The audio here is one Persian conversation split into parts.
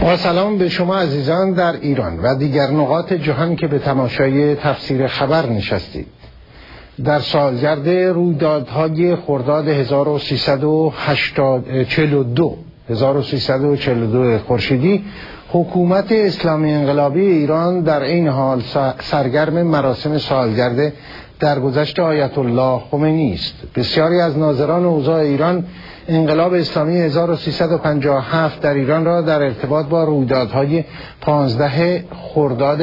با سلام به شما عزیزان در ایران و دیگر نقاط جهان که به تماشای تفسیر خبر نشستید. در سالگرد رویدادهای خرداد 1342 خورشیدی، حکومت اسلامی انقلابی ایران در این حال سرگرم مراسم سالگرد درگذشت آیت الله خمینی است. بسیاری از ناظران اوضاع ایران انقلاب اسلامی 1357 در ایران را در ارتباط با رویدادهای 15 خرداد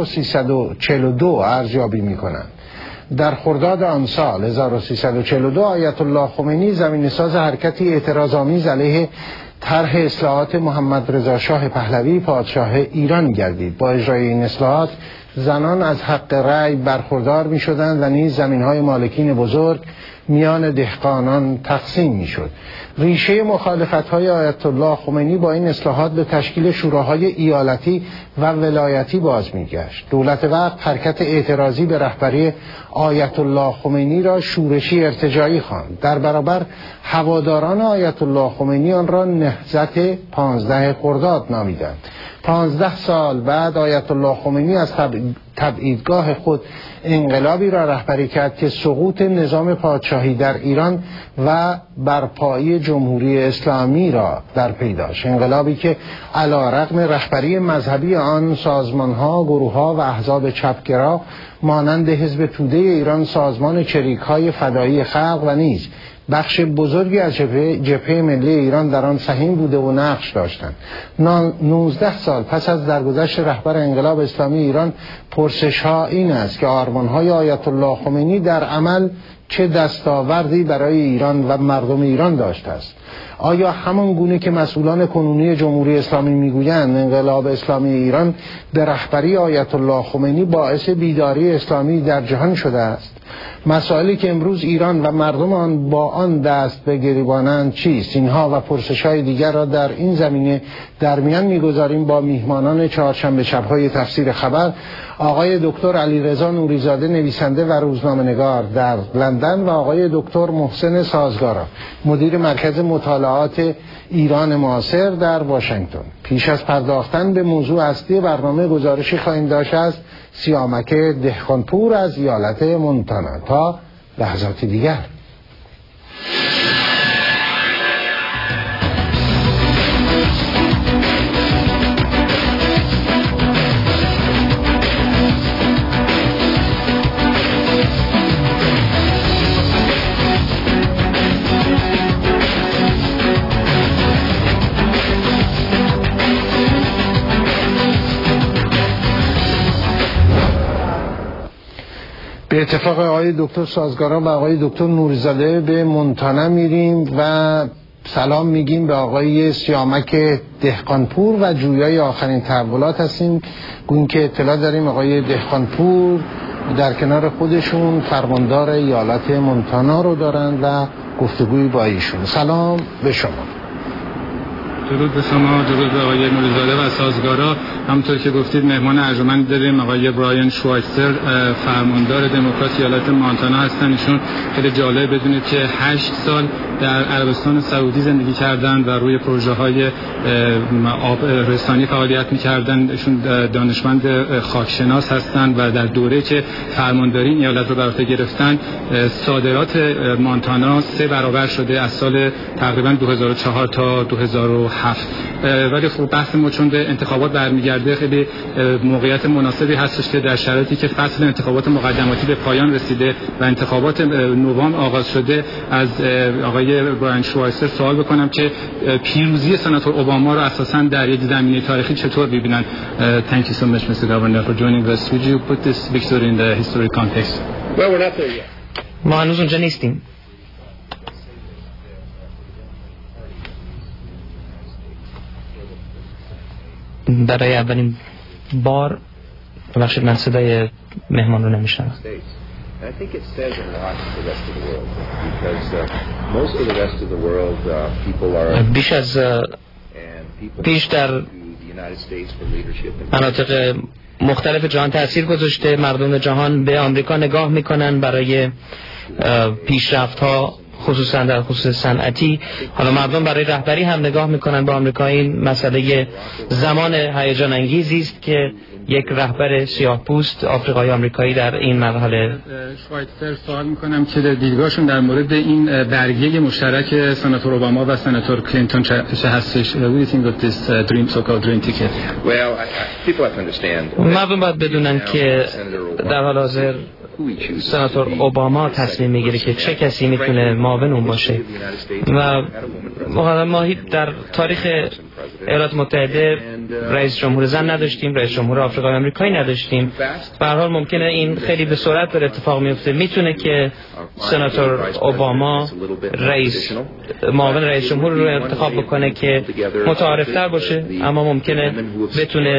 1342 ارزیابی می‌کنند. در خرداد آن سال 1342 آیت الله خمینی زمینه‌ساز حرکتی اعتراض‌آمیز علیه طرح اصلاحات محمد رضا شاه پهلوی پادشاه ایران گردید. با اجرای این اصلاحات زنان از حق رأی برخوردار می شدند و نیز زمین‌های مالکین بزرگ میان دهقانان تقسیم می شد. ریشه مخالفت‌های آیت الله خمینی با این اصلاحات به تشکیل شوراهای ایالتی و ولایتی باز می گشت. دولت وقت حرکت اعتراضی به رهبری آیت الله خمینی را شورشی ارتجاعی خواند. در برابر هواداران آیت الله خمینی آن را نهضت 15 خرداد نامیدند. 15 سال بعد آیت الله خمینی از تبعیدگاه خود انقلابی را رهبری کرد که سقوط نظام پادشاهی در ایران و برپایی جمهوری اسلامی را در پی داشت. انقلابی که علی‌رغم رهبری مذهبی آن سازمان‌ها، گروه‌ها و احزاب چپگرا مانند حزب توده ایران، سازمان چریک‌های فدایی خلق و نیز بخش بزرگی از جبهه ملی ایران در آن سهیم بوده و نقش داشتند. 19 سال پس از درگذشت رهبر انقلاب اسلامی ایران، پرسش‌ها این است که آرمان‌های آیت الله خمینی در عمل چه دستاوردی برای ایران و مردم ایران داشته است؟ آیا همان گونه که مسئولان کنونی جمهوری اسلامی میگویند انقلاب اسلامی ایران به رهبری آیت الله خمینی باعث بیداری اسلامی در جهان شده است؟ مسائلی که امروز ایران و مردم آن با آن دست به گریبانند چیست؟ اینها و پرسش‌های دیگر را در این زمینه در میان می‌گذاریم با میهمانان چهارشنبه شب‌های تفسیر خبر، آقای دکتر علیرضا نوری‌زاده نویسنده و روزنامه‌نگار در لندن و آقای دکتر محسن سازگارا مدیر مرکز مطالعات ایران معاصر در واشنگتن. پیش از پرداختن به موضوع اصلی برنامه گزارشی خواهیم داشت از سیامک دهقانپور از ایالت مونتانا. تا لحظات دیگر. به اتفاق آقای دکتر سازگارا و آقای دکتر نوری‌زاده به مونتانا میریم و سلام میگیم به آقای سیامک دهقانپور و جویای آخرین تحولات هستیم. گوییم که اطلاع داریم آقای دهقانپور در کنار خودشون فرماندار ایالت مونتانا رو دارن و گفتگوی با ایشون. سلام به شما. درود به شما، درود به آقای نوری‌زاده و سازگارا. همونطور که گفتید مهمان ارجمند داریم آقای برایان شوایتزر، فرماندار دموکرات ایالت مونتانا هستن. ایشون خیلی جالب بدونید که 8 سال در عربستان سعودی زندگی کردن و روی پروژه‌های آب رسانی فعالیت می‌کردن. ایشون دانشمند خاکشناس هستن و در دوره که فرمانداری این ایالت رو بر عهده گرفتن صادرات مونتانا 3 برابر شده از سال تقریبا 2004 تا 2007. ولی خب بحث ما چون به انتخابات برمیگرده خیلی موقعیت مناسبی هستش که در شرایطی که فصل انتخابات مقدماتی به پایان رسیده و انتخابات نوامبر آغاز شده از آقای برایان شوایتزر سوال بکنم که پیروزی سناتور اوباما رو اساساً در یک زمینه تاریخی چطور می‌بینن. Thank you so much Mr. Governor for joining us. Would you put this victory in the historic context? Well, we're not there yet. ما هنوز اونجا نیستیم. برای اولین بار ببخشید من صدای مهمان رو نمیشنم. I think it says a lot to the rest of the world because most of the rest of the world people are بیش در مناطق مختلف جهان تأثیر گذاشته. مردم جهان به آمریکا نگاه میکنن برای پیشرفت‌ها خصوصا در خصوص صنعتی. حالا مردم برای رهبری هم نگاه میکنن به آمریکا. این مسئله زمان هیجان انگیزی است که یک رهبر سیاه‌پوست آفریقایی آمریکایی در این مرحله. شوایتزر سوال میکنم که دیدگاهشون در مورد این برگه مشترک سناتور اوباما و سناتور کلینتون چه هستش؟ What do you think of this so-called dream ticket? People have to understand. مردم باید بدونن که در حال حاضر سناتور اوباما تصمیم میگیره که چه کسی میتونه معاون اون باشه و ما در تاریخ ایالات متحده رئیس جمهور زن نداشتیم، رئیس جمهور آفریقایی آمریکایی نداشتیم. به هر حال ممکنه این خیلی به سرعت داره اتفاق میفته. میتونه که سناتور اوباما معاون رئیس جمهور رو انتخاب بکنه که متعارفتر باشه، اما ممکنه بتونه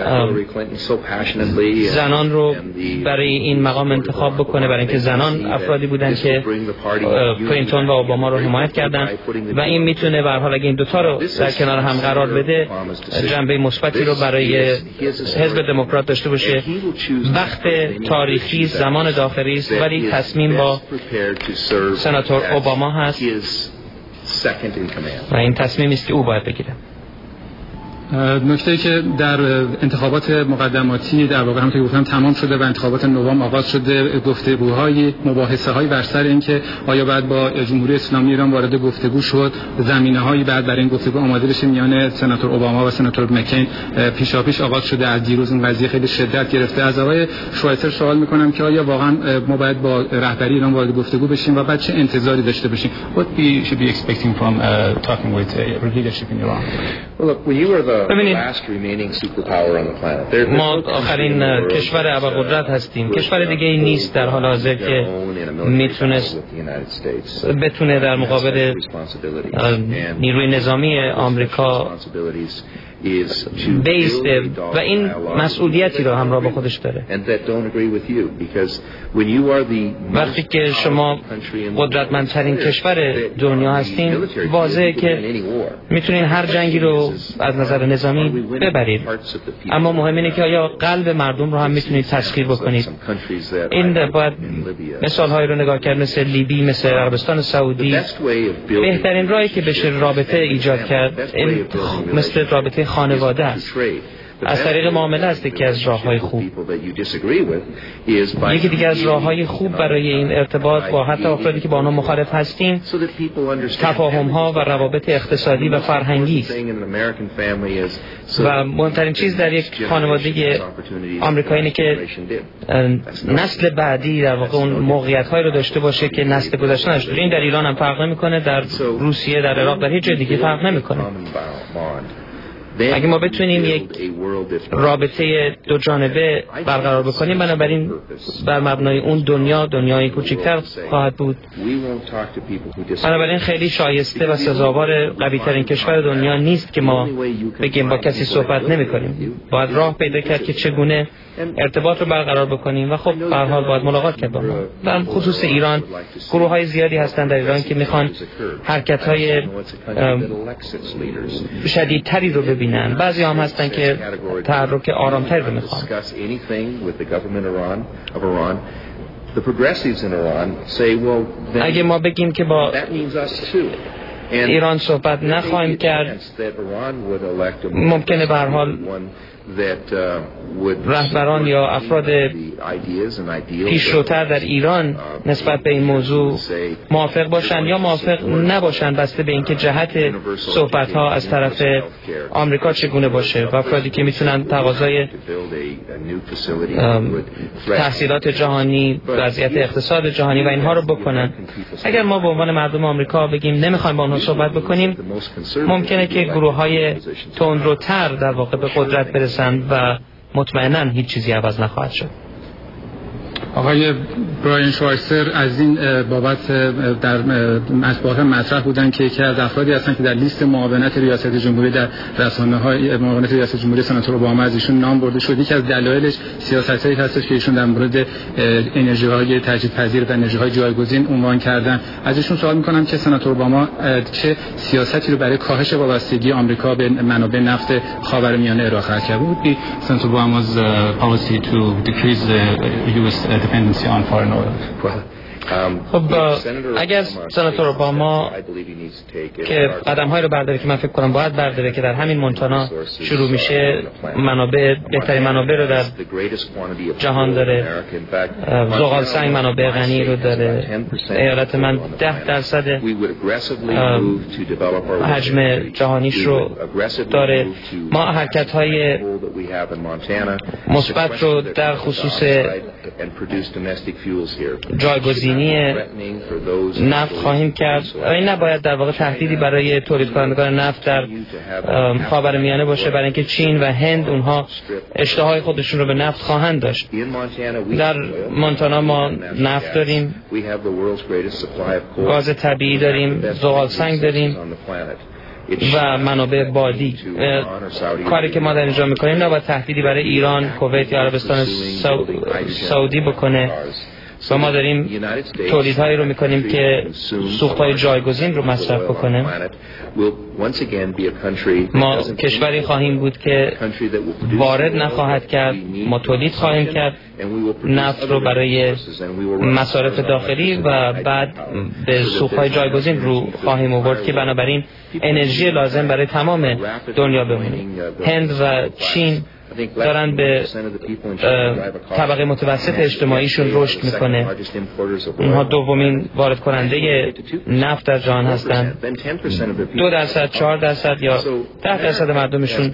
زنان رو برای این مقام انتخاب بکنه، برای اینکه زنان افرادی بودن که کلینتون و اوباما رو حمایت کردن و این میتونه به هر حال اگه این دوتا رو در کنار هم قرار بده جنبه مثبتی رو برای حزب دموکرات داشته باشه. وقت تاریخی، زمان داخلی است، ولی تصمیم با سناتور اوباما هست و این تصمیمی است که او باید بگیره. نکته‌ای که در انتخابات مقدماتی در واقع هم که گفتم تمام شده و انتخابات نوامبر آغاز شده، گفتگوهای مباحثه‌های بر سر این که آیا باید با جمهوری اسلامی ایران وارد گفتگو شد، زمینه‌هایی بعد برای این گفتگو آماده بشه میان سناتور اوباما و سناتور مکین پیشاپیش آغاز شده. از دیروز این قضیه خیلی شدت گرفته. از آقای شوایتزر سوال می‌کنم که آیا واقعا ما باید با رهبری ایران وارد گفتگو بشیم و بعد چه انتظاری داشته باشیم؟ What we should be expecting from talking with leadership in Iran? Well, look, when you were the ببینید، last remaining superpower on the planet. ما آخرین کشور ابرقدرت هستیم. کشور دیگه ای نیست در حال حاضر که بتونه در مقابل نیروی نظامی آمریکا بیسته و این مسئولیتی رو همراه با خودش داره. وقتی که شما قدرتمندترین کشور دنیا هستین، واضحه که میتونین هر جنگی رو از نظر نظامی ببرید، اما مهم اینه که آیا قلب مردم رو هم میتونید تسخیر بکنید. این باید مثالهایی رو نگاه کرد مثل لیبی، مثل عربستان سعودی. بهترین راهی که بشه رابطه ایجاد کرد مثل رابطه خانواده است، از طریق معامله است که از راه‌های خوب. یکی دیگه از راه‌های خوب برای این ارتباط با حتی افرادی که با آنها مخالف هستیم تفاهم‌ها و روابط اقتصادی و فرهنگی است. و مهمترین چیز در یک خانواده آمریکایی اینه که نسل بعدی در واقع اون موقعیت‌هایی رو داشته باشه که نسل گذشته نداشته. این در ایران هم فرق نمی‌کنه، در روسیه، در عراق، در هیچ جای دیگه فرق نمی‌کنه. اگه ما بتونیم یک رابطه دو جانبه برقرار بکنیم، بنابراین بر مبنای اون دنیای کوچکتر خواهد بود. بنابراین خیلی شایسته و سزاوار قوی ترین کشور دنیا نیست که ما بگیم با کسی صحبت نمی کنیم. باید راه پیدا کرد که چگونه ارتباط رو برقرار بکنیم و خب به هر حال باید ملاقات کرد با ما. در خصوص ایران گروه های زیادی هستند در ایران که میخوان حرکت های شدیدتری رو ببینن. بعضی هم هستن که تحرک آرامتری رو میخوان. اگه ما بگیم که با ایران صحبت نخواهیم کرد، ممکنه به هر حال رهبران یا افراد پیشروتر در ایران نسبت به این موضوع موافق باشن یا موافق نباشن، بسته به اینکه جهت صحبت‌ها از طرف آمریکا چگونه باشه و افرادی که میتونن تقاضای تحصیلات جهانی، وضعیت اقتصاد جهانی و اینها رو بکنن. اگر ما به عنوان مردم آمریکا بگیم نمیخوایم با اونها صحبت بکنیم، ممکنه که گروه‌های تندروتر در واقع به قدرت برسن و مطمئناً هیچ چیزی عوض نخواهد شد. آقای براین شوایتزر از این بابت در مطبوعات مطرح بودن که یکی از افرادی هستن که در لیست معاونت ریاست جمهوری در رسانه‌های معاونت ریاست جمهوری سناتور اوباما از ایشون نام برده شد. یکی از دلایلش سیاستایی هستش که ایشون در مورد انرژی‌های تجدیدپذیر و انرژی‌های جایگزین عنوان کردن. از ایشون سوال می‌کنم که سناتور اوباما چه سیاستی رو برای کاهش وابستگی آمریکا به منابع نفت خاورمیانه ارائه خواهد کرد. بود سناتور اوباما's policy to decrease the US dependency on foreign oil. Well, خب اگر سناتور اوباما که قدم‌هایی رو برداره که من فکر کنم باید برداره که در همین مونتانا شروع میشه، بهترین منابع رو در جهان داره، زغال سنگ منابع غنی رو داره، ایالت من 10% حجم جهانیش رو داره. ما حرکت‌های مثبت رو در خصوص جایگزینی نفت خواهیم کرد. این نباید در واقع تهدیدی برای تولید کنندگان نفت در خاورمیانه باشه، برای اینکه چین و هند اونها اشتهای خودشون رو به نفت خواهند داشت. در مونتانا ما نفت داریم، گاز طبیعی داریم، زغال سنگ داریم و منابع بادی. کاری که ما در اینجا میکنیم نباید تهدیدی برای ایران، کویت یا عربستان سعودی بکنه و ما داریم تولیدهایی رو میکنیم که سوختهای جایگزین رو مصرف بکنه. ما کشوری خواهیم بود که وارد نخواهد کرد، ما تولید خواهیم کرد نفت رو برای مصارف داخلی و بعد به سوختهای جایگزین رو خواهیم آورد که بنابراین انرژی لازم برای تمام دنیا بمونه. هند و چین دارن به طبقه متوسط اجتماعیشون رشد میکنه. اونها دومین وارد کننده نفت در جهان هستن. 2%، 4% یا 10% مردمشون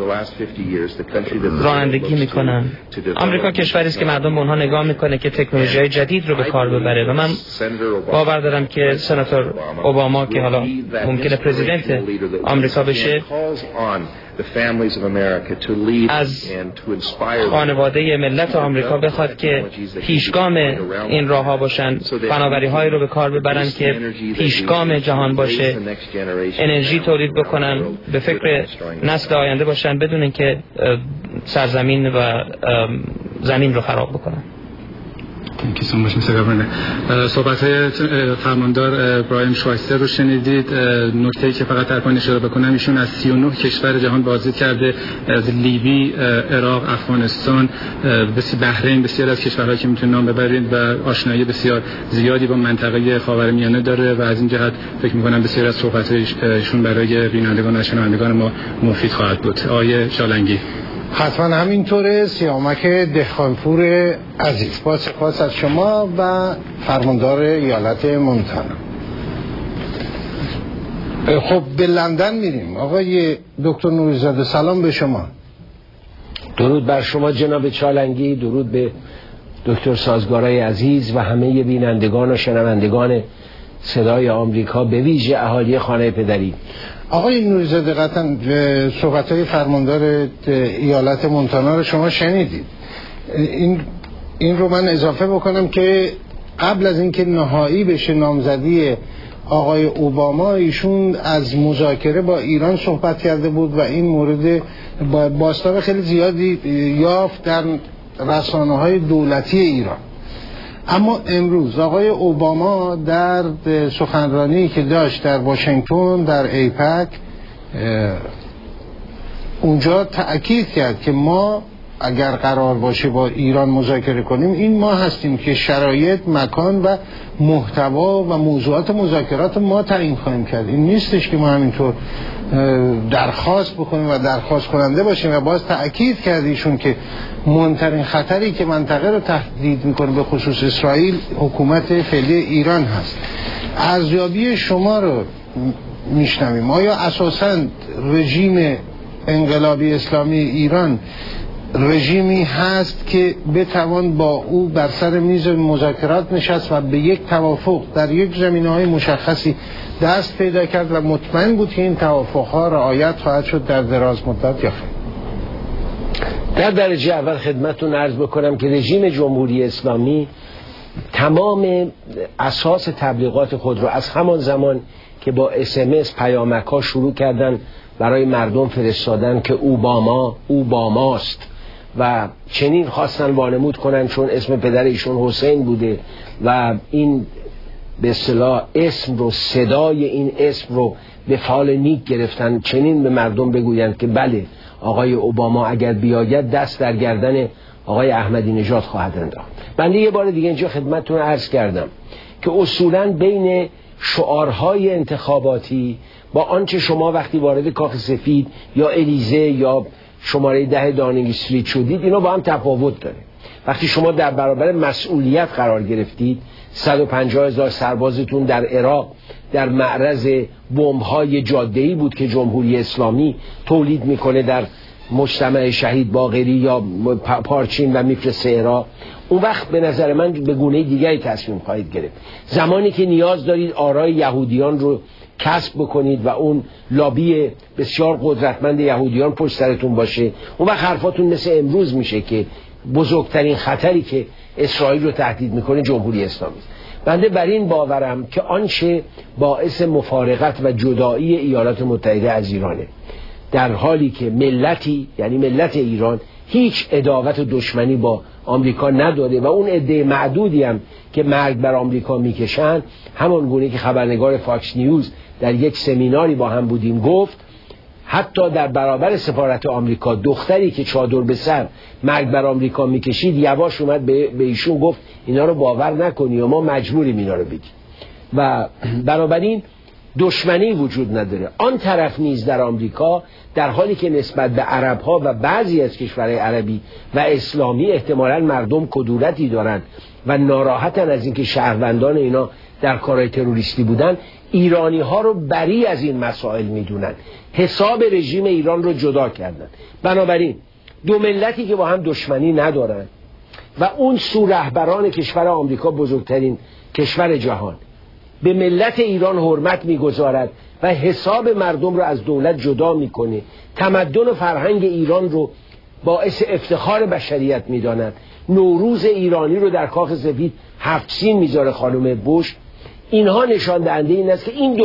رانندگی میکنن. آمریکا کشوری است که مردم به اونها نگاه میکنه که تکنولوژی‌های جدید رو به کار ببره و من باور دارم که سناتور اوباما که حالا ممکنه پرزیدنت آمریکا بشه از خانواده ملت آمریکا بخواد که پیشگام این راه ها باشن، فناوری هایی رو به کار ببرن که پیشگام جهان باشه، انرژی تولید بکنن، به فکر نسل آینده باشن بدون اینکه سرزمین و زمین رو خراب بکنن. صحبت‌های فرماندار برایان شوایستر رو شنیدید. نکته‌ای که فقط در پایین اشاره بکنم، ایشون از 39 کشور جهان بازدید کرده، از لیبی، عراق، افغانستان، بحرین، بسیار از کشورهایی که میتونید نام ببرید و آشنایی بسیار زیادی با منطقه خاورمیانه داره و از این جهت فکر می‌کنم بسیار از صحبت‌هایشون برای بینندگان و شنوندگان ما مفید خواهد بود. آقای شالنگی. حتما همینطوره. سیامک دهقانپور عزیز، با سپاس از شما و فرماندار ایالت مونتانا. خب به لندن میریم. آقای دکتر نوری‌زاده سلام به شما. درود بر شما جناب چالنگی، درود به دکتر سازگارای عزیز و همه بینندگان و شنوندگان صدای آمریکا، به ویژه اهالی خانه پدری. آقای نوری‌زاده قطعاً صحبت‌های فرماندار ایالت مونتانا رو شما شنیدید. این رو من اضافه بکنم که قبل از اینکه نهایی بشه نامزدی آقای اوباما، ایشون از مذاکره با ایران صحبت کرده بود و این مورد بازتاب خیلی زیادی یافت در رسانه‌های دولتی ایران. اما امروز آقای اوباما در سخنرانی که داشت در واشنگتن در ایپک، اونجا تأکید کرد که ما اگر قرار باشه با ایران مذاکره کنیم، این ما هستیم که شرایط، مکان و محتوا و موضوعات مذاکرات ما تعیین خواهیم کرد. این نیستش که ما همینطور درخواست بکنیم و درخواست کننده باشیم. و باز تأکید کردیشون که مهمترین خطری که منطقه رو تهدید میکنه به خصوص اسرائیل حکومت فعلی ایران هست. ارزیابی شما رو میشنویم. آیا اساساً رژیم انقلابی اسلامی ایران رژیمی هست که بتوان با او بر سر میز مذاکرات نشست و به یک توافق در یک زمینه‌های مشخصی دست پیدا کرد و مطمئن بود که این توافق‌ها رعایت خواهد شد در دراز مدت یا خیر؟ در درجه اول خدمتتون عرض بکنم که رژیم جمهوری اسلامی تمام اساس تبلیغات خود را از همان زمان که با SMS پیامک‌ها شروع کردن برای مردم فرستادن که اوباماست و چنین خواستن وانمود کنن چون اسم پدر ایشون حسین بوده و این به اصطلاح اسم رو، صدای این اسم رو به فال نیک گرفتن، چنین به مردم بگویند که بله آقای اوباما اگر بیاید دست در گردن آقای احمدی نژاد خواهد انداخت. بنده یه بار دیگه اینجا خدمتتون عرض کردم که اصولاً بین شعارهای انتخاباتی با آنچه شما وقتی وارد کاخ سفید یا الیزه یا شماره 10 دانینگ استریت شدید اینا با هم تفاوت داره. وقتی شما در برابر مسئولیت قرار گرفتید، 150,000 سربازتون در عراق در معرض بمب‌های جاده‌ای بود که جمهوری اسلامی تولید میکنه در مجتمع شهید باقری یا پارچین و میفرسته عراق، اون وقت به نظر من به گونه دیگری تصمیم خواهید گرفت. زمانی که نیاز دارید آرای یهودیان رو کسب بکنید و اون لابی بسیار قدرتمند یهودیان پشت سرتون باشه، اون وقت حرفاتون مثل امروز میشه که بزرگترین خطری که اسرائیل رو تهدید میکنه جمهوری اسلامی است. بنده بر این باورم که آنچه باعث مفارقت و جدایی ایالات متحده از ایرانه، در حالی که ملتی یعنی ملت ایران هیچ عداوت و دشمنی با آمریکا نداره و اون عده معدودی هم که مرگ بر آمریکا میکشن، همان گونه که خبرنگار فاکس نیوز در یک سمیناری با هم بودیم گفت حتی در برابر سفارت آمریکا دختری که چادر به سر مرگ بر آمریکا میکشید یواش اومد به ایشون گفت اینا رو باور نکنی و ما مجبوریم اینا رو بگیم. و بنابراین دشمنی وجود نداره. آن طرف نیز در آمریکا در حالی که نسبت به عرب‌ها و بعضی از کشورهای عربی و اسلامی احتمالاً مردم کدورتی دارند و ناراحتن از اینکه شهروندان اینا در کارهای تروریستی بودن، ایرانی‌ها رو بری از این مسائل میدونن، حساب رژیم ایران رو جدا کردن. بنابراین دو ملتی که با هم دشمنی ندارن و اون سو رهبران کشور آمریکا بزرگترین کشور جهان به ملت ایران حرمت میگذارد و حساب مردم رو از دولت جدا میکنه، تمدن و فرهنگ ایران رو باعث افتخار بشریت میداند، نوروز ایرانی رو در کاخ سفید 7 سین میذاره خانم بوش. اینها نشان دهنده این است که این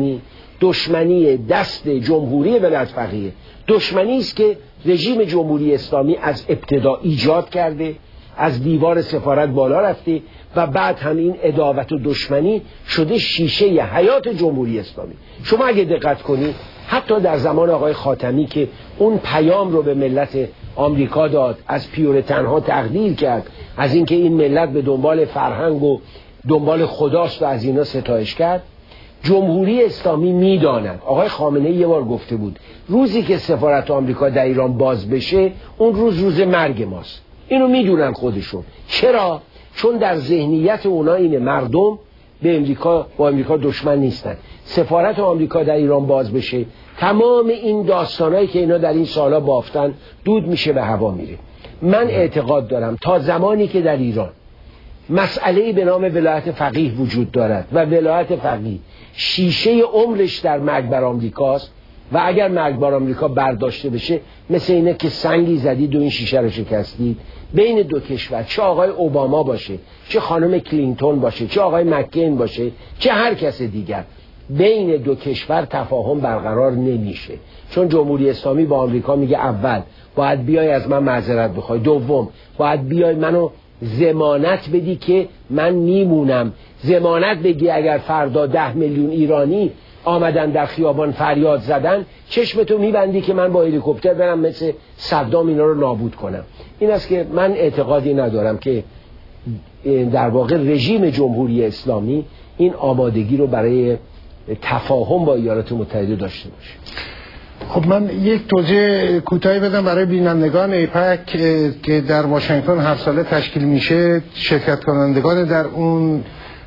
دشمنی دست جمهوری ولایت فقیه، دشمنی است که رژیم جمهوری اسلامی از ابتدا ایجاد کرده، از دیوار سفارت بالا رفته و بعد هم این عداوت و دشمنی شده شیشه حیات جمهوری اسلامی. شما اگه دقت کنید حتی در زمان آقای خاتمی که اون پیام رو به ملت آمریکا داد، از پیورتنها تقدیر کرد، از اینکه این ملت به دنبال فرهنگ و دنبال خداست و از اینا ستایش کرد، جمهوری اسلامی میداند. آقای خامنه‌ای یه بار گفته بود روزی که سفارت آمریکا در ایران باز بشه اون روز مرگ ماست. اینو میدونن خودشون. چرا؟ چون در ذهنیت اونا اینه مردم با امریکا دشمن نیستن. سفارت آمریکا در ایران باز بشه تمام این داستانایی که اینا در این سالا بافتن دود میشه به هوا میره. من اعتقاد دارم تا زمانی که در ایران مسئله‌ای به نام ولایت فقیه وجود دارد و ولایت فقیه شیشه عمرش در مرگ بر آمریکاست و اگر مرگ بر آمریکا برداشته بشه مثل اینه که سنگی زدید و این شیشه رو شکستید. بین دو کشور، چه آقای اوباما باشه، چه خانم کلینتون باشه، چه آقای مکین باشه، چه هر کس دیگر، بین دو کشور تفاهم برقرار نمیشه. چون جمهوری اسلامی با آمریکا میگه اول باید بیای از من معذرت بخوای، دوم باید بیای منو ضمانت بدی که من میمونم، ضمانت بگی اگر فردا 10 میلیون ایرانی آمدن در خیابان فریاد زدن چشمتو میبندی که من با هلیکوپتر برم مثل صدام اینا رو نابود کنم. این است که من اعتقادی ندارم که در واقع رژیم جمهوری اسلامی این آمادگی رو برای تفاهم با ایالات متحده داشته باشه. خب من یک توضیح کوتاهی بدم برای بینندگان ایپک که در واشنگتن هر ساله تشکیل میشه. شرکت کنندگان در اون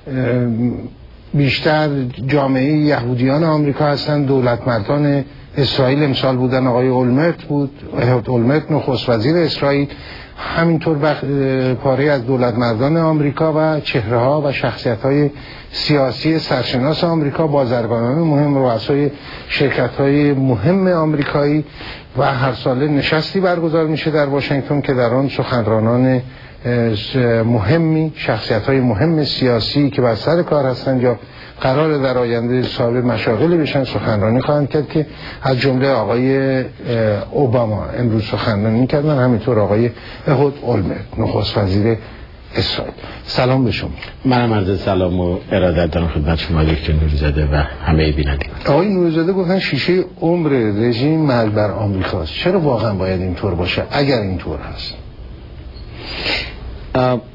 بیشتر جامعه یهودیان آمریکا هستند. دولتمردان اسرائیل امسال بودن، آقای اولمرت بود، اولمرت نخست وزیر اسرائیل، همینطور پاره از دولتمردان آمریکا و چهره‌ها و شخصیت‌های سیاسی سرشناس آمریکا، بازرگانان مهم، رؤسای شرکت‌های مهم آمریکایی و هر ساله نشستی برگزار میشه در واشنگتن که در آن سخنرانان مهمی، شخصیت‌های مهم سیاسی که بر سر کار هستند یا قرار در آینده صاحب مشاغل بشن سخنرانی خواهند کرد که از جمله آقای اوباما امروز سخنرانی کردن، همینطور آقای اهود اولمرت نخست وزیر اسرائیل. سلام به شما. منم عرض سلام و ارادت دارم خدمت شما دکتر نوری‌زاده و همه بینندگان. آقای نوری‌زاده گفتن شیشه عمر رژیم مرگ بر آمریکاست. چرا واقعا باید اینطور باشه اگر اینطور هست؟